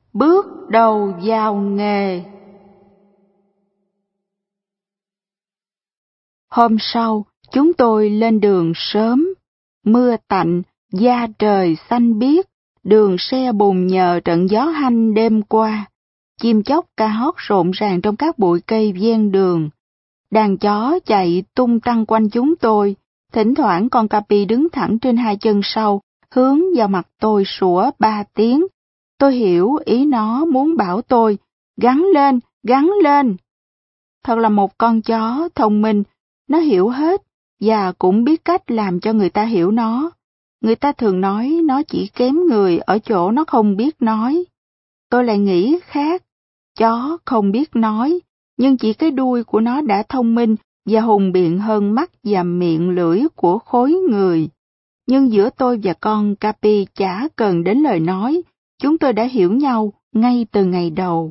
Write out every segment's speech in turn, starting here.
Bước đầu vào nghề. Hôm sau, chúng tôi lên đường sớm. Mưa tạnh, da trời xanh biếc, đường xe bùn nhờ trận gió hanh đêm qua. Chim chóc ca hót rộn ràng trong các bụi cây ven đường. Đàn chó chạy tung tăng quanh chúng tôi, thỉnh thoảng con Capi đứng thẳng trên hai chân sau, hướng vào mặt tôi sủa 3 tiếng. Tôi hiểu ý nó muốn bảo tôi, gắng lên, gắng lên. Thật là một con chó thông minh, nó hiểu hết, và cũng biết cách làm cho người ta hiểu nó. Người ta thường nói nó chỉ kém người ở chỗ nó không biết nói. Tôi lại nghĩ khác, chó không biết nói, nhưng chỉ cái đuôi của nó đã thông minh và hùng biện hơn mắt và miệng lưỡi của khối người. Nhưng giữa tôi và con Capi chả cần đến lời nói, chúng tôi đã hiểu nhau ngay từ ngày đầu.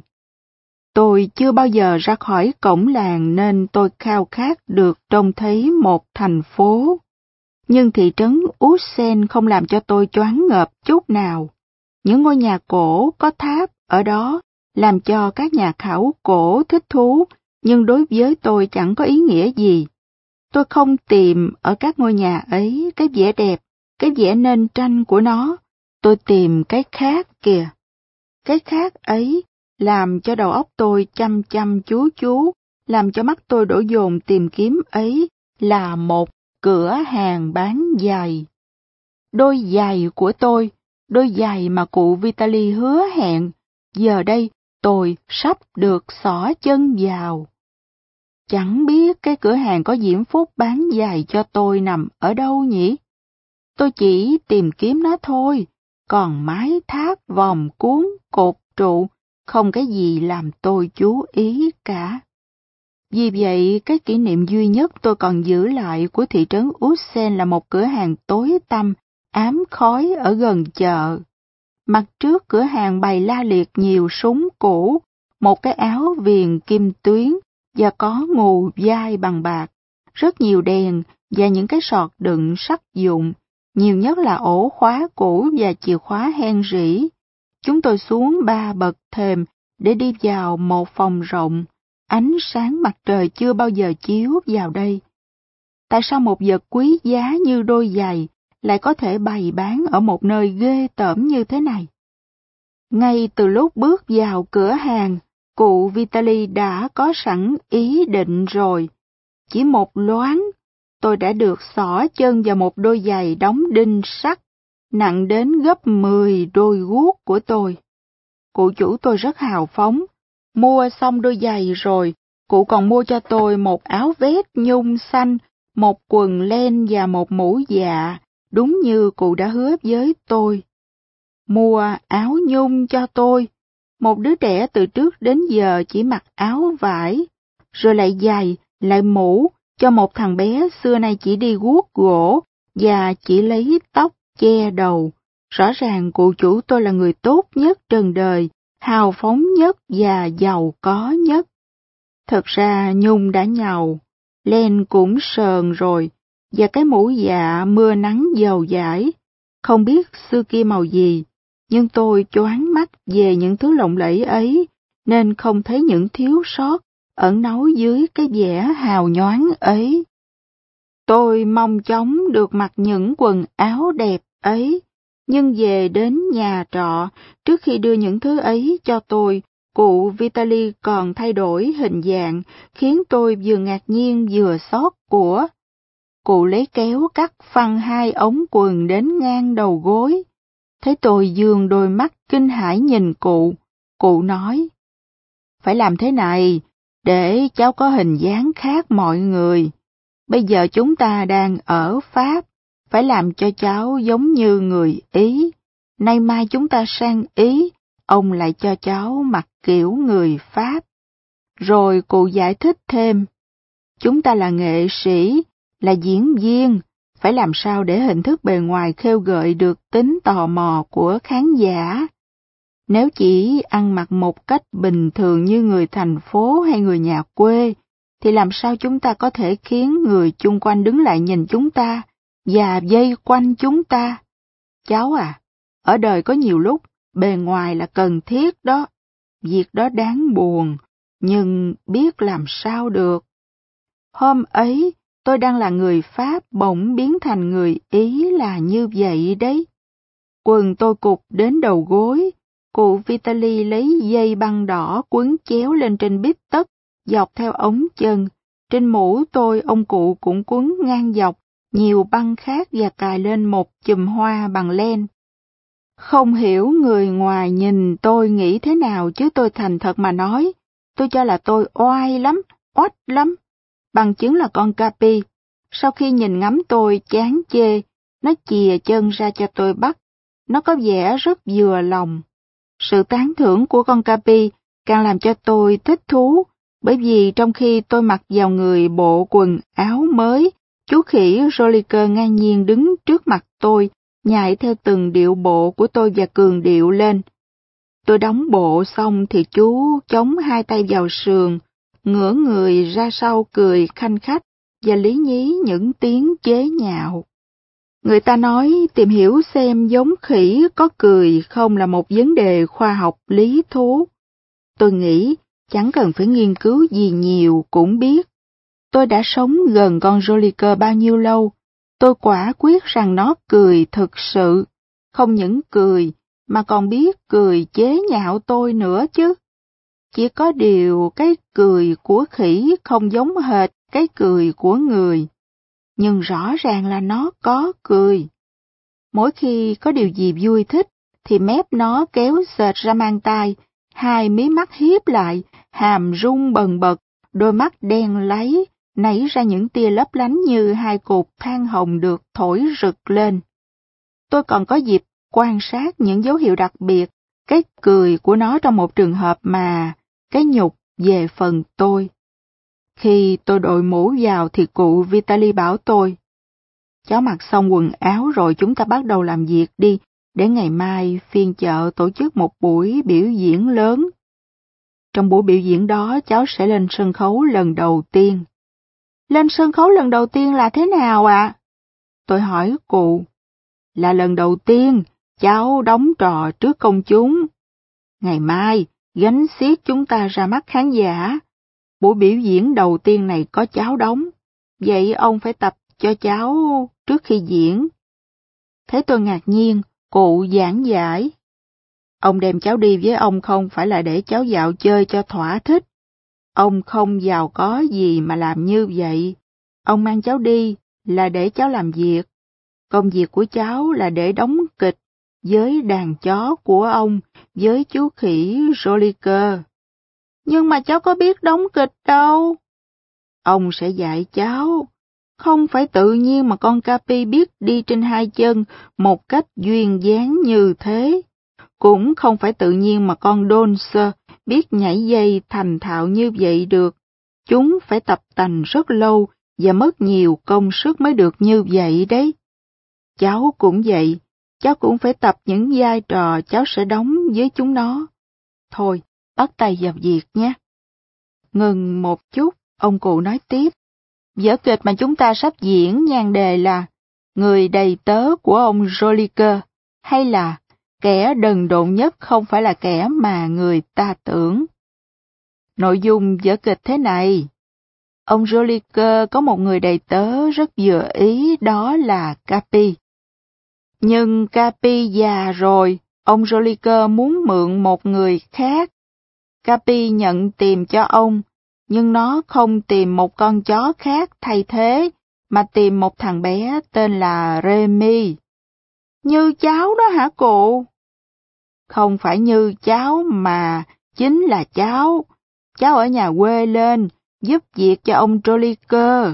Tôi chưa bao giờ ra khỏi cổng làng nên tôi khao khát được trông thấy một thành phố. Nhưng thị trấn Usen không làm cho tôi choáng ngợp chút nào. Những ngôi nhà cổ có tháp ở đó làm cho các nhà khảo cổ thích thú, nhưng đối với tôi chẳng có ý nghĩa gì. Tôi không tìm ở các ngôi nhà ấy cái vẻ đẹp, cái vẻ nên tranh của nó. Tôi tìm cái khác kìa. Cái khác ấy làm cho đầu óc tôi chăm chăm chú chú, làm cho mắt tôi đổ dồn tìm kiếm ấy là một cửa hàng bán giày. Đôi giày của tôi, đôi giày mà cụ Vitaly hứa hẹn, giờ đây tôi sắp được xỏ chân vào. Chẳng biết cái cửa hàng có diễm phúc bán giày cho tôi nằm ở đâu nhỉ? Tôi chỉ tìm kiếm nó thôi, còn mái tháp, vòng cuốn, cột trụ, không cái gì làm tôi chú ý cả. Vì vậy, cái kỷ niệm duy nhất tôi còn giữ lại của thị trấn Usen là một cửa hàng tối tăm, ám khói ở gần chợ. Mặt trước cửa hàng bày la liệt nhiều súng cũ, một cái áo viền kim tuyến và có ngù vai bằng bạc, rất nhiều đèn và những cái sọt đựng sắt dụng, nhiều nhất là ổ khóa cũ và chìa khóa hen rỉ. Chúng tôi xuống 3 bậc thềm để đi vào một phòng rộng. Ánh sáng mặt trời chưa bao giờ chiếu vào đây. Tại sao một vật quý giá như đôi giày lại có thể bày bán ở một nơi ghê tởm như thế này? Ngay từ lúc bước vào cửa hàng, cụ Vitaly đã có sẵn ý định rồi. Chỉ một loáng, tôi đã được xỏ chân vào một đôi giày đóng đinh sắt, nặng đến gấp 10 đôi guốc của tôi. Cụ chủ tôi rất hào phóng. Mua xong đôi giày rồi, cụ còn mua cho tôi một áo vest nhung xanh, một quần len và một mũ dạ, đúng như cụ đã hứa với tôi. Mua áo nhung cho tôi, một đứa trẻ từ trước đến giờ chỉ mặc áo vải, rồi lại giày, lại mũ, cho một thằng bé xưa nay chỉ đi guốc gỗ và chỉ lấy tóc che đầu. Rõ ràng cụ chủ tôi là người tốt nhất trần đời, hào phóng nhất và giàu có nhất. Thật ra nhung đã nhàu, len cũng sờn rồi, và cái mũ dạ mưa nắng dầu dãi, không biết xưa kia màu gì, nhưng tôi choáng mắt về những thứ lộng lẫy ấy, nên không thấy những thiếu sót ẩn náu dưới cái vẻ hào nhoáng ấy. Tôi mong chóng được mặc những quần áo đẹp ấy, nhưng về đến nhà trọ, trước khi đưa những thứ ấy cho tôi, cụ Vitaly còn thay đổi hình dạng, khiến tôi vừa ngạc nhiên vừa xót của. Cụ lấy kéo cắt phăng 2 ống quần đến ngang đầu gối. Thấy tôi dương đôi mắt kinh hãi nhìn cụ, cụ nói, phải làm thế này, để cháu có hình dáng khác mọi người. Bây giờ chúng ta đang ở Pháp, phải làm cho cháu giống như người Ý. Nay mai chúng ta sang Ý, ông lại cho cháu mặc kiểu người Pháp. Rồi cụ giải thích thêm, chúng ta là nghệ sĩ, là diễn viên, phải làm sao để hình thức bề ngoài khêu gợi được tính tò mò của khán giả. Nếu chỉ ăn mặc một cách bình thường như người thành phố hay người nhà quê, thì làm sao chúng ta có thể khiến người chung quanh đứng lại nhìn chúng ta và vây quanh chúng ta? Cháu à, ở đời có nhiều lúc bề ngoài là cần thiết đó. Việc đó đáng buồn, nhưng biết làm sao được. Hôm ấy, tôi đang là người Pháp bỗng biến thành người Ý là như vậy đấy. Quần tôi cụt đến đầu gối, cụ Vitaly lấy dây băng đỏ quấn chéo lên trên bít tất, dọc theo ống chân. Trên mũ tôi ông cụ cũng quấn ngang dọc, nhiều băng khác và cài lên một chùm hoa bằng len. Không hiểu người ngoài nhìn tôi nghĩ thế nào chứ tôi thành thật mà nói, tôi cho là tôi oai lắm, oách lắm. Bằng chứng là con Capi, sau khi nhìn ngắm tôi chán chê, nó chìa chân ra cho tôi bắt, nó có vẻ rất vừa lòng. Sự tán thưởng của con Capi càng làm cho tôi thích thú, bởi vì trong khi tôi mặc vào người bộ quần áo mới, chú khỉ Rolliker ngang nhiên đứng trước mặt tôi, nhại theo từng điệu bộ của tôi và cường điệu lên. Tôi đóng bộ xong thì chú chống hai tay vào sườn, ngửa người ra sau cười khanh khách và lý nhí những tiếng chế nhạo. Người ta nói tìm hiểu xem giống khỉ có cười không là một vấn đề khoa học lý thú. Tôi nghĩ chẳng cần phải nghiên cứu gì nhiều cũng biết. Tôi đã sống gần con Rolliker bao nhiêu lâu, tôi quả quyết rằng nó cười thực sự, không những cười mà còn biết cười chế nhạo tôi nữa chứ. Chỉ có điều cái cười của khỉ không giống hệt cái cười của người, nhưng rõ ràng là nó có cười. Mỗi khi có điều gì vui thích thì mép nó kéo xệt ra mang tai, hai mí mắt híp lại, hàm rung bần bật, đôi mắt đen láy, nảy ra những tia lấp lánh như hai cột than hồng được thổi rực lên. Tôi còn có dịp quan sát những dấu hiệu đặc biệt, cái cười của nó trong một trường hợp mà cái nhục về phần tôi. Khi tôi đội mũ vào thì cụ Vitaly bảo tôi, cháu mặc xong quần áo rồi chúng ta bắt đầu làm việc đi, để ngày mai phiên chợ tổ chức một buổi biểu diễn lớn. Trong buổi biểu diễn đó cháu sẽ lên sân khấu lần đầu tiên. Lên sân khấu lần đầu tiên là thế nào ạ? Tôi hỏi cụ. Là lần đầu tiên cháu đóng trò trước công chúng. Ngày mai, gánh xiếc chúng ta ra mắt khán giả. Buổi biểu diễn đầu tiên này có cháu đóng. Vậy ông phải tập cho cháu trước khi diễn. Thấy tôi ngạc nhiên, cụ giảng giải. Ông đem cháu đi với ông không phải là để cháu dạo chơi cho thỏa thích. Ông không giàu có gì mà làm như vậy. Ông mang cháu đi là để cháu làm việc. Công việc của cháu là để đóng kịch với đàn chó của ông, với chú khỉ Rolliker. Nhưng mà cháu có biết đóng kịch đâu. Ông sẽ dạy cháu. Không phải tự nhiên mà con Capi biết đi trên hai chân một cách duyên dáng như thế. Cũng không phải tự nhiên mà con Donser biết nhảy dây thành thạo như vậy được. Chúng phải tập tành rất lâu và mất nhiều công sức mới được như vậy đấy. Cháu cũng vậy, cháu cũng phải tập những vai trò cháu sẽ đóng với chúng nó. Thôi, bắt tay vào việc nhé. Ngừng một chút, ông cụ nói tiếp. Vở kịch mà chúng ta sắp diễn nhan đề là Người đầy tớ của ông Rolliker, hay là kẻ đần độn nhất không phải là kẻ mà người ta tưởng. Nội dung vở kịch thế này. Ông Rolliker có một người đầy tớ rất vừa ý, đó là Capi. Nhưng Capi già rồi, ông Rolliker muốn mượn một người khác. Capi nhận tìm cho ông, nhưng nó không tìm một con chó khác thay thế, mà tìm một thằng bé tên là Remy. Như cháu đó hả cụ? Không phải như cháu mà chính là cháu. Cháu ở nhà quê lên, giúp việc cho ông Rolliker.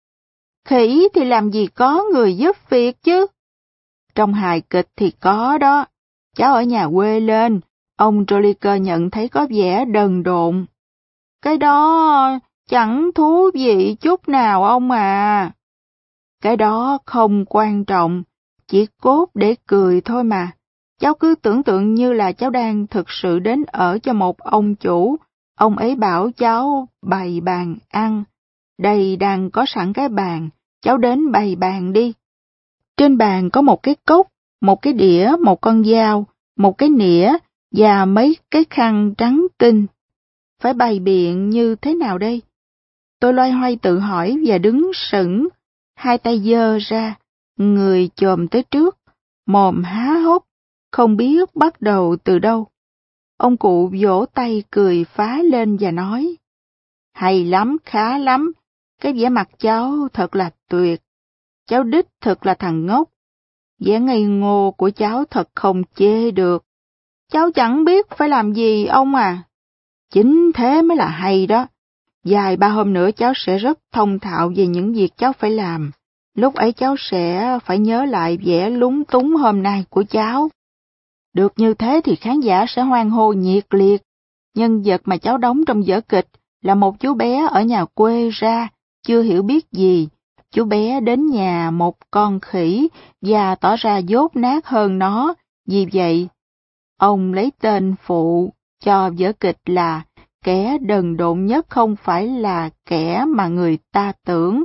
Khỉ thì làm gì có người giúp việc chứ? Trong hài kịch thì có đó. Cháu ở nhà quê lên, ông Rolliker nhận thấy có vẻ đần độn. Cái đó chẳng thú vị chút nào ông à. Cái đó không quan trọng, chỉ cốt để cười thôi mà. Cháu cứ tưởng tượng như là cháu đang thực sự đến ở cho một ông chủ. Ông ấy bảo cháu bày bàn ăn. Đây đang có sẵn cái bàn, cháu đến bày bàn đi. Trên bàn có một cái cốc, một cái đĩa, một con dao, một cái nĩa và mấy cái khăn trắng tinh. Phải bày biện như thế nào đây? Tôi loay hoay tự hỏi và đứng sững, hai tay giơ ra, người chồm tới trước, mồm há hốc, không biết bắt đầu từ đâu. Ông cụ vỗ tay cười phá lên và nói, hay lắm, khá lắm, cái vẻ mặt cháu thật là tuyệt. Cháu đích thật là thằng ngốc. Vẻ ngây ngô của cháu thật không chê được. Cháu chẳng biết phải làm gì ông à. Chính thế mới là hay đó. Vài ba hôm nữa cháu sẽ rất thông thạo về những việc cháu phải làm. Lúc ấy cháu sẽ phải nhớ lại vẻ lúng túng hôm nay của cháu. Được như thế thì khán giả sẽ hoan hô nhiệt liệt. Nhân vật mà cháu đóng trong vở kịch là một chú bé ở nhà quê ra, chưa hiểu biết gì. Chú bé đến nhà một con khỉ và tỏ ra dốt nát hơn nó. Vì vậy, ông lấy tên phụ cho vở kịch là kẻ đần độn nhất không phải là kẻ mà người ta tưởng.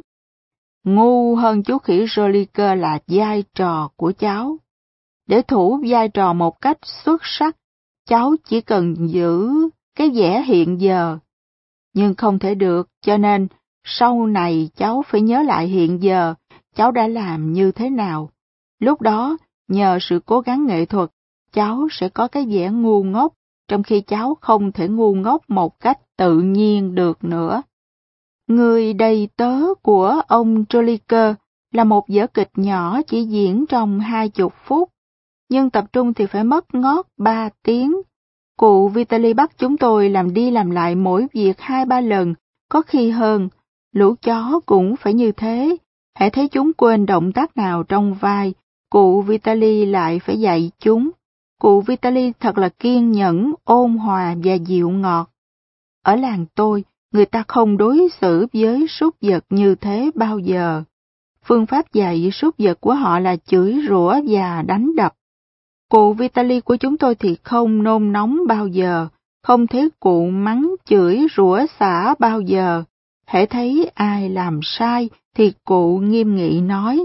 Ngu hơn chú khỉ Rolliker là vai trò của cháu. Để thủ vai trò một cách xuất sắc, cháu chỉ cần giữ cái vẻ hiện giờ. Nhưng không thể được, cho nên sau này cháu phải nhớ lại hiện giờ cháu đã làm như thế nào. Lúc đó, nhờ sự cố gắng nghệ thuật, cháu sẽ có cái vẻ ngu ngốc, trong khi cháu không thể ngu ngốc một cách tự nhiên được nữa. Người đầy tớ của ông Joliker là một vở kịch nhỏ chỉ diễn trong 20 phút, nhưng tập trung thì phải mất ngót 3 tiếng. Cụ Vitaly bắt chúng tôi làm đi làm lại mỗi việc 2-3 lần, có khi hơn. Lũ chó cũng phải như thế. Hễ thấy chúng quên động tác nào trong vai, cụ Vitaly lại phải dạy chúng. Cụ Vitaly thật là kiên nhẫn, ôn hòa và dịu ngọt. Ở làng tôi, người ta không đối xử với súc vật như thế bao giờ. Phương pháp dạy súc vật của họ là chửi rủa và đánh đập. Cụ Vitaly của chúng tôi thì không nôn nóng bao giờ, không thấy cụ mắng chửi rủa xả bao giờ. Hễ thấy ai làm sai thì cụ nghiêm nghị nói,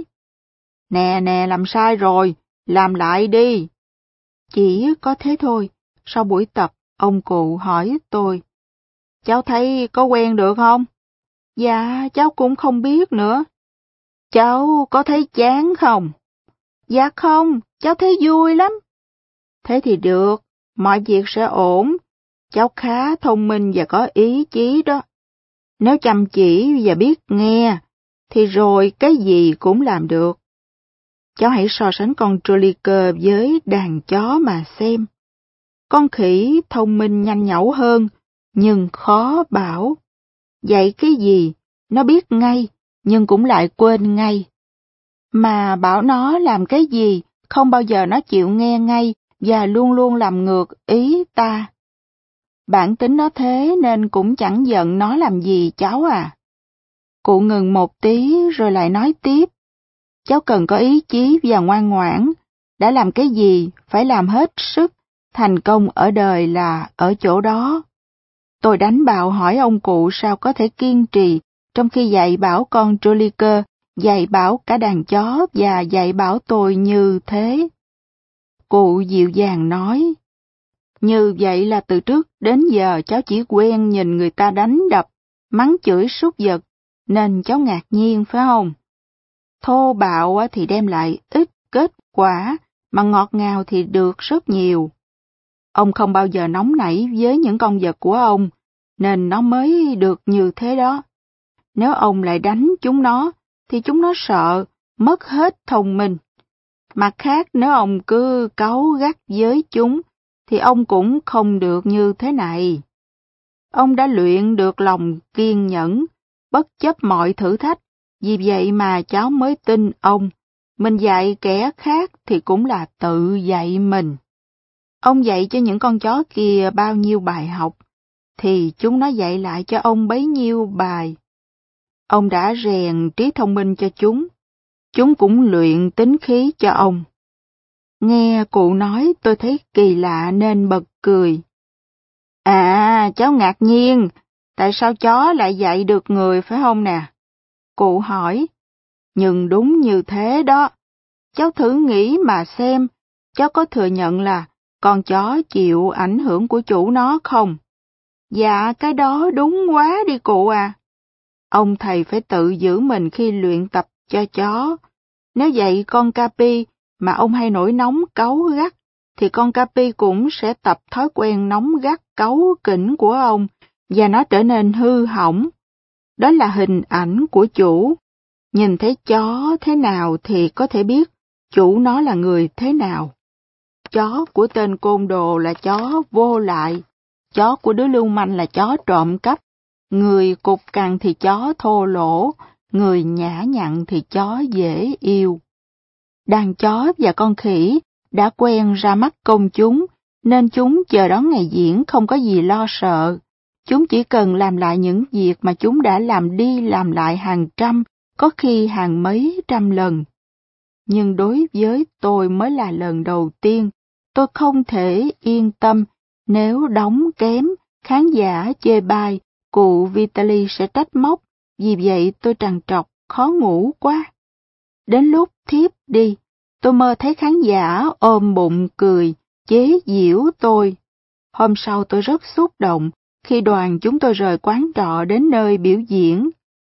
nè nè làm sai rồi, làm lại đi. Chỉ có thế thôi. Sau buổi tập, ông cụ hỏi tôi, cháu thấy có quen được không? Dạ, cháu cũng không biết nữa. Cháu có thấy chán không? Dạ không, cháu thấy vui lắm. Thế thì được, mọi việc sẽ ổn. Cháu khá thông minh và có ý chí đó. Nếu chăm chỉ và biết nghe, thì rồi cái gì cũng làm được. Cháu hãy so sánh con Joliker với đàn chó mà xem. Con khỉ thông minh nhanh nhẩu hơn, nhưng khó bảo. Dạy cái gì, nó biết ngay, nhưng cũng lại quên ngay. Mà bảo nó làm cái gì, không bao giờ nó chịu nghe ngay và luôn luôn làm ngược ý ta. Bản tính nó thế nên cũng chẳng giận nó làm gì cháu à. Cụ ngừng một tí rồi lại nói tiếp. Cháu cần có ý chí và ngoan ngoãn. Đã làm cái gì, phải làm hết sức. Thành công ở đời là ở chỗ đó. Tôi đánh bạo hỏi ông cụ sao có thể kiên trì trong khi dạy bảo con Joliker, dạy bảo cả đàn chó và dạy bảo tôi như thế. Cụ dịu dàng nói, như vậy là từ trước đến giờ cháu chỉ quen nhìn người ta đánh đập, mắng chửi súc vật, nên cháu ngạc nhiên phải không? Thô bạo thì đem lại ít kết quả, mà ngọt ngào thì được rất nhiều. Ông không bao giờ nóng nảy với những con vật của ông, nên nó mới được như thế đó. Nếu ông lại đánh chúng nó, thì chúng nó sợ, mất hết thông minh. Mặt khác, nếu ông cứ cáu gắt với chúng, thì ông cũng không được như thế này. Ông đã luyện được lòng kiên nhẫn, bất chấp mọi thử thách, vì vậy mà cháu mới tin ông. Mình dạy kẻ khác thì cũng là tự dạy mình. Ông dạy cho những con chó kia bao nhiêu bài học, thì chúng nó dạy lại cho ông bấy nhiêu bài. Ông đã rèn trí thông minh cho chúng cũng luyện tính khí cho ông. Nghe cụ nói tôi thấy kỳ lạ nên bật cười. À, cháu ngạc nhiên, tại sao chó lại dạy được người phải không nè? Cụ hỏi, nhưng đúng như thế đó. Cháu thử nghĩ mà xem, cháu có thừa nhận là con chó chịu ảnh hưởng của chủ nó không? Dạ, cái đó đúng quá đi cụ à. Ông thầy phải tự giữ mình khi luyện tập cho chó. Nếu dạy con Capi mà ông hay nổi nóng cáu gắt, thì con Capi cũng sẽ tập thói quen nóng gắt cáu kỉnh của ông, và nó trở nên hư hỏng. Đó là hình ảnh của chủ. Nhìn thấy chó thế nào thì có thể biết chủ nó là người thế nào. Chó của tên côn đồ là chó vô lại, chó của đứa lưu manh là chó trộm cắp, người cục cằn thì chó thô lỗ, người nhã nhặn thì chó dễ yêu. Đàn chó và con khỉ đã quen ra mắt công chúng, nên chúng chờ đón ngày diễn không có gì lo sợ. Chúng chỉ cần làm lại những việc mà chúng đã làm đi làm lại hàng trăm, có khi hàng mấy trăm lần. Nhưng đối với tôi mới là lần đầu tiên, tôi không thể yên tâm nếu đóng kém, khán giả chê bai, cụ Vitaly sẽ trách móc, vì vậy tôi trằn trọc, khó ngủ quá. Đến lúc thiếp đi, tôi mơ thấy khán giả ôm bụng cười, chế giễu tôi. Hôm sau tôi rất xúc động khi đoàn chúng tôi rời quán trọ đến nơi biểu diễn.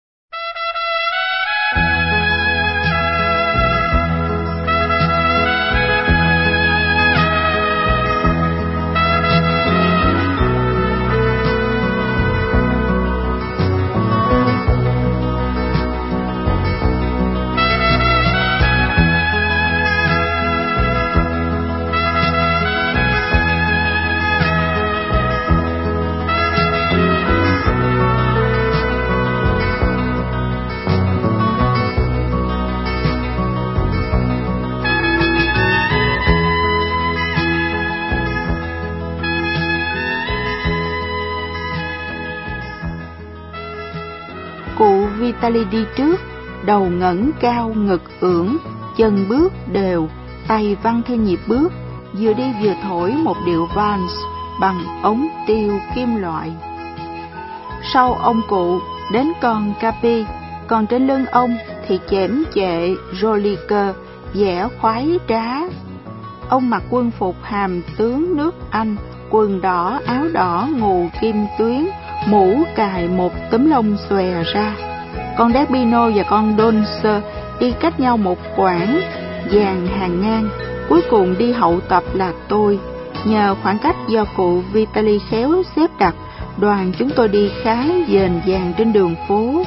Cụ Vitaly đi trước, đầu ngẩng cao, ngực ưỡn, chân bước đều, tay văng theo nhịp bước, vừa đi vừa thổi một điệu vals bằng ống tiêu kim loại. Sau ông cụ đến con Capi, còn trên lưng ông thì chễm chệ Roliker vẻ khoái trá. Ông mặc quân phục hàm tướng nước Anh, quần đỏ, áo đỏ ngù kim tuyến, mũ cài một tấm lông xòe ra. Con Derbino và con Dolce đi cách nhau một quãng, dàn hàng ngang. Cuối cùng đi hậu tập là tôi. Nhờ khoảng cách do cụ Vitaly khéo xếp đặt, đoàn chúng tôi đi khá dền dàng trên đường phố.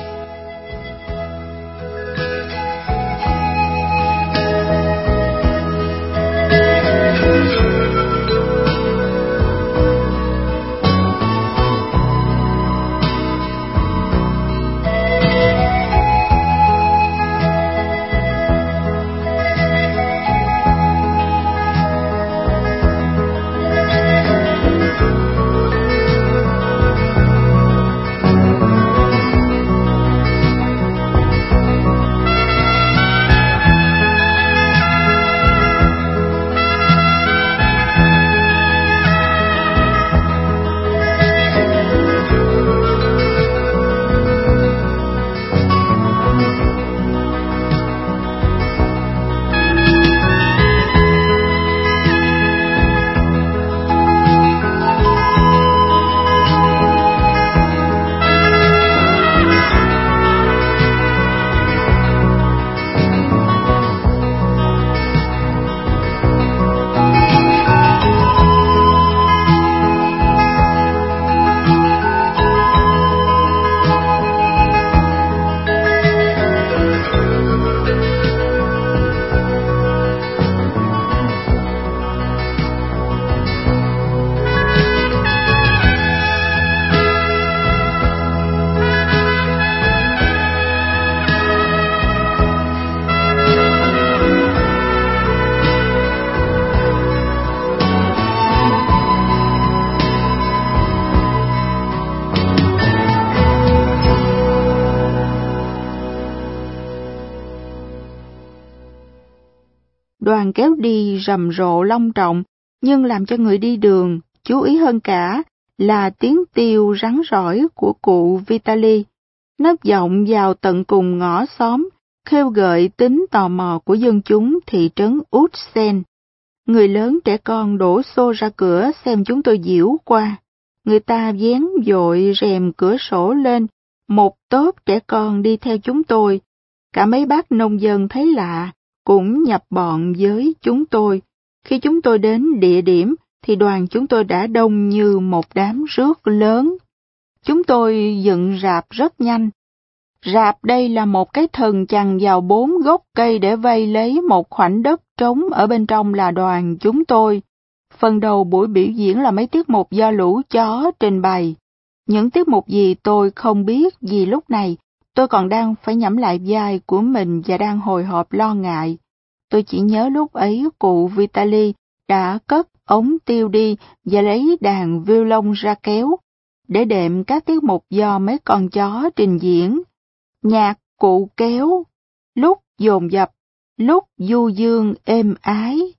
Đoàn kéo đi rầm rộ long trọng, nhưng làm cho người đi đường chú ý hơn cả là tiếng tiêu rắn rỏi của cụ Vitaly. Nó vọng vào tận cùng ngõ xóm, khêu gợi tính tò mò của dân chúng thị trấn Utsen. Người lớn trẻ con đổ xô ra cửa xem chúng tôi giễu qua. Người ta vén vội rèm cửa sổ lên, một tốp trẻ con đi theo chúng tôi. Cả mấy bác nông dân thấy lạ, cũng nhập bọn với chúng tôi. Khi chúng tôi đến địa điểm, thì đoàn chúng tôi đã đông như một đám rước lớn. Chúng tôi dựng rạp rất nhanh. Rạp đây là một cái thừng chằng vào 4 gốc cây để vây lấy một khoảnh đất trống, ở bên trong là đoàn chúng tôi. Phần đầu buổi biểu diễn là mấy tiết mục do lũ chó trình bày. Những tiết mục gì tôi không biết, vì lúc này tôi còn đang phải nhẩm lại vai của mình và đang hồi hộp lo ngại. Tôi chỉ nhớ lúc ấy cụ Vitaly đã cất ống tiêu đi và lấy đàn violon ra kéo, để đệm các tiết mục do mấy con chó trình diễn. Nhạc cụ kéo, lúc dồn dập, lúc du dương êm ái.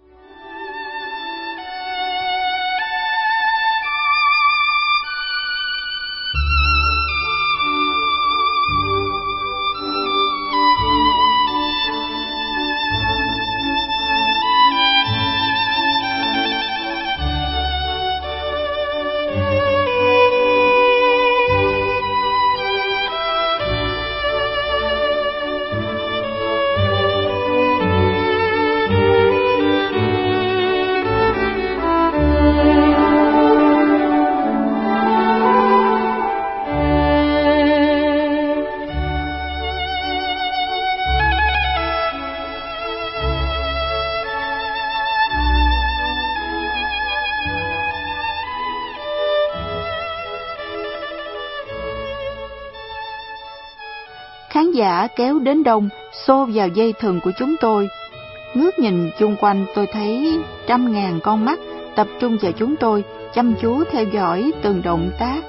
Khán giả kéo đến đông, xô vào dây thừng của chúng tôi. Ngước nhìn chung quanh, tôi thấy trăm ngàn con mắt tập trung vào chúng tôi, chăm chú theo dõi từng động tác.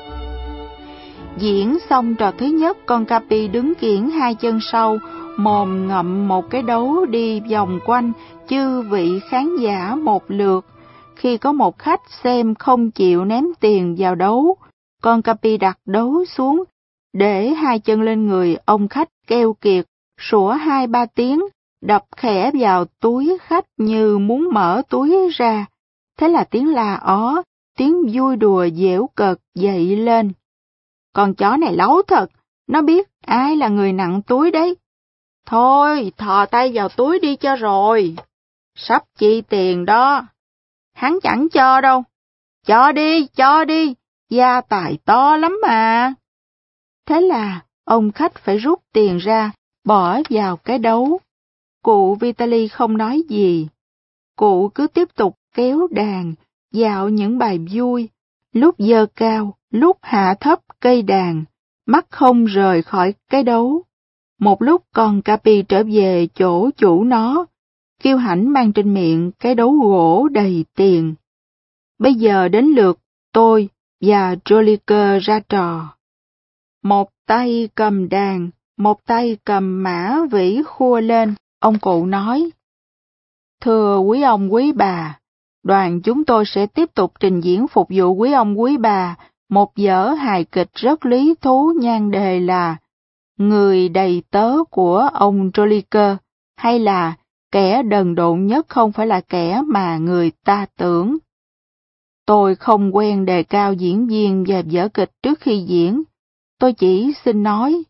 Diễn xong trò thứ nhất, con Capi đứng kiễng hai chân sau, mồm ngậm một cái đấu đi vòng quanh chư vị khán giả một lượt. Khi có một khách xem không chịu ném tiền vào đấu, con Capi đặt đấu xuống, để hai chân lên người ông khách keo kiệt, sủa 2-3 tiếng, đập khẽ vào túi khách như muốn mở túi ra. Thế là tiếng la ó, tiếng vui đùa giễu cợt dậy lên. Con chó này lấu thật, nó biết ai là người nặng túi đấy. Thôi, thò tay vào túi đi cho rồi. Sắp chi tiền đó. Hắn chẳng cho đâu. Cho đi, gia tài to lắm mà. Thế là ông khách phải rút tiền ra, bỏ vào cái đấu. Cụ Vitaly không nói gì. Cụ cứ tiếp tục kéo đàn, dạo những bài vui, lúc giơ cao, lúc hạ thấp cây đàn, mắt không rời khỏi cái đấu. Một lúc con Capi trở về chỗ chủ nó, kiêu hãnh mang trên miệng cái đấu gỗ đầy tiền. Bây giờ đến lượt tôi và Joliker ra trò. Một tay cầm đàn, một tay cầm mã vĩ khua lên, ông cụ nói: Thưa quý ông quý bà, đoàn chúng tôi sẽ tiếp tục trình diễn phục vụ quý ông quý bà một vở hài kịch rất lý thú, nhan đề là Người đầy tớ của ông Joliker, hay là kẻ đần độn nhất không phải là kẻ mà người ta tưởng. Tôi không quen đề cao diễn viên và vở kịch trước khi diễn. Tôi chỉ xin nói,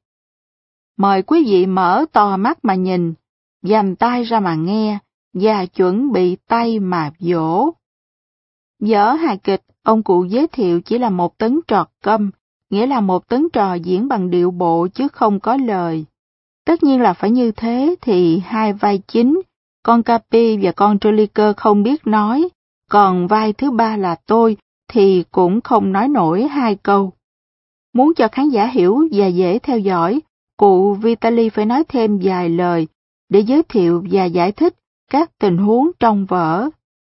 mời quý vị mở to mắt mà nhìn, dành tai ra mà nghe, và chuẩn bị tay mà vỗ. Vở hài kịch, ông cụ giới thiệu chỉ là một tấn trọt câm, nghĩa là một tấn trò diễn bằng điệu bộ chứ không có lời. Tất nhiên là phải như thế thì hai vai chính, con Capi và con Joliker không biết nói, còn vai thứ ba là tôi thì cũng không nói nổi hai câu. Muốn cho khán giả hiểu và dễ theo dõi, cụ Vitaly phải nói thêm vài lời để giới thiệu và giải thích các tình huống trong vở.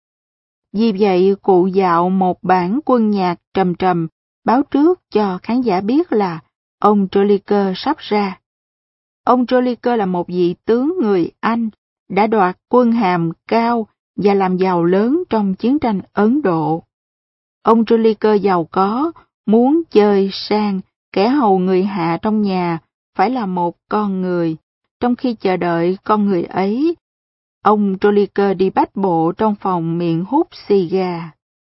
Vì vậy, cụ dạo một bản quân nhạc trầm trầm, báo trước cho khán giả biết là ông Joliker sắp ra. Ông Joliker là một vị tướng người Anh, đã đoạt quân hàm cao và làm giàu lớn trong chiến tranh Ấn Độ. Ông Joliker giàu có, muốn chơi sang, kẻ hầu người hạ trong nhà phải là một con người, trong khi chờ đợi con người ấy Ông Troliker đi bách bộ trong phòng miệng hút xì gà.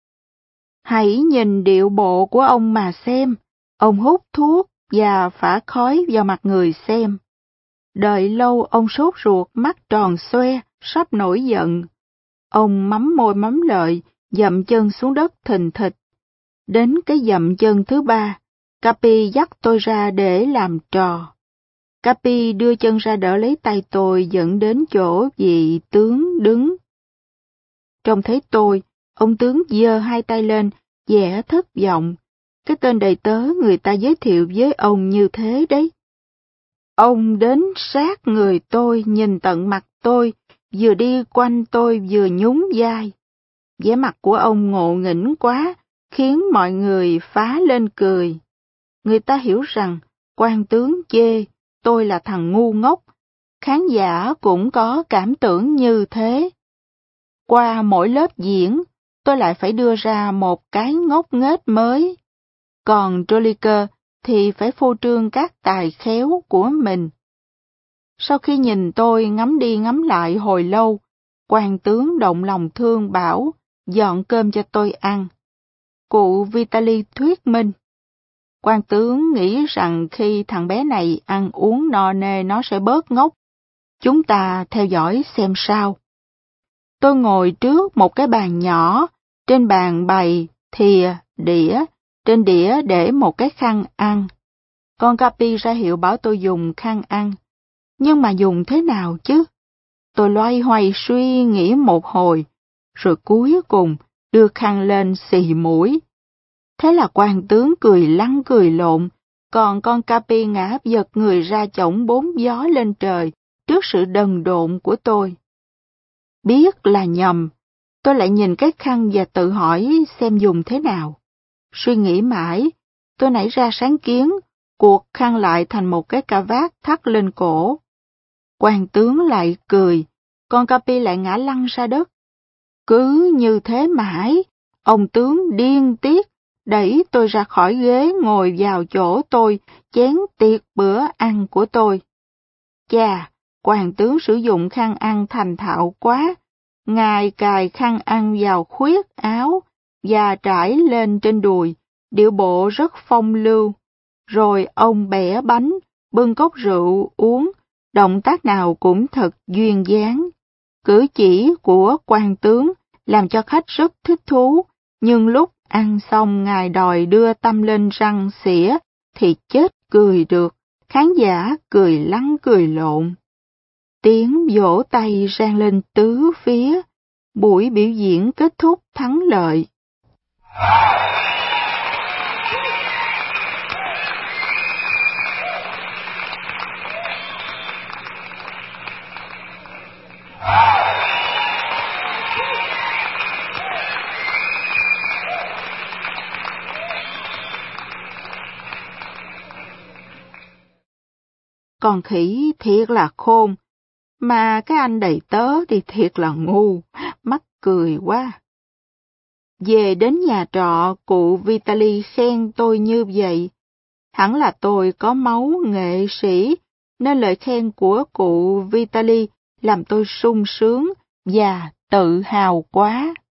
Hãy nhìn điệu bộ của ông mà xem, ông hút thuốc và phả khói vào mặt người xem. Đợi lâu ông sốt ruột, mắt tròn xoe, sắp nổi giận. Ông mắm môi mắm lợi, dậm chân xuống đất thình thịch. Đến cái dậm chân thứ ba, Capi dắt tôi ra để làm trò. Capi đưa chân ra đỡ lấy tay tôi dẫn đến chỗ vị tướng đứng. Trông thấy tôi, ông tướng giơ hai tay lên, vẻ thất vọng. Cái tên đầy tớ người ta giới thiệu với ông như thế đấy. Ông đến sát người tôi, nhìn tận mặt tôi, vừa đi quanh tôi vừa nhún vai. Vẻ mặt của ông ngộ nghĩnh quá, khiến mọi người phá lên cười. Người ta hiểu rằng, quan tướng chê, tôi là thằng ngu ngốc. Khán giả cũng có cảm tưởng như thế. Qua mỗi lớp diễn, tôi lại phải đưa ra một cái ngốc nghếch mới. Còn Troliker thì phải phô trương các tài khéo của mình. Sau khi nhìn tôi ngắm đi ngắm lại hồi lâu, quan tướng động lòng thương bảo dọn cơm cho tôi ăn. Cụ Vitali thuyết minh. Quan tướng nghĩ rằng khi thằng bé này ăn uống no nê nó sẽ bớt ngốc. Chúng ta theo dõi xem sao. Tôi ngồi trước một cái bàn nhỏ, trên bàn bày thìa, đĩa, trên đĩa để một cái khăn ăn. Con Capi ra hiệu bảo tôi dùng khăn ăn. Nhưng mà dùng thế nào chứ? Tôi loay hoay suy nghĩ một hồi, rồi cuối cùng đưa khăn lên xì mũi. Thế là quan tướng cười lăn cười lộn, còn con Capi ngã giật người ra chổng bốn gió lên trời trước sự đần độn của tôi. Biết là nhầm, tôi lại nhìn cái khăn và tự hỏi xem dùng thế nào. Suy nghĩ mãi, tôi nảy ra sáng kiến, cuộc khăn lại thành một cái cà vạt thắt lên cổ. Quan tướng lại cười, con Capi lại ngã lăn ra đất. Cứ như thế mãi, ông tướng điên tiết, đẩy tôi ra khỏi ghế ngồi vào chỗ tôi, chén tiệc bữa ăn của tôi. Chà, quan tướng sử dụng khăn ăn thành thạo quá. Ngài cài khăn ăn vào khuyết áo và trải lên trên đùi, điệu bộ rất phong lưu. Rồi ông bẻ bánh, bưng cốc rượu uống, động tác nào cũng thật duyên dáng. Cử chỉ của quan tướng làm cho khách rất thích thú, nhưng lúc ăn xong ngài đòi đưa tâm lên răng xỉa thì chết cười được, khán giả cười lăn cười lộn. Tiếng vỗ tay rang lên tứ phía, buổi biểu diễn kết thúc thắng lợi. Con khỉ thiệt là khôn, mà cái anh đầy tớ thì thiệt là ngu, mắc cười quá. Về đến nhà trọ, cụ Vitali khen tôi như vậy. Hẳn là tôi có máu nghệ sĩ, nên lời khen của cụ Vitali làm tôi sung sướng và tự hào quá.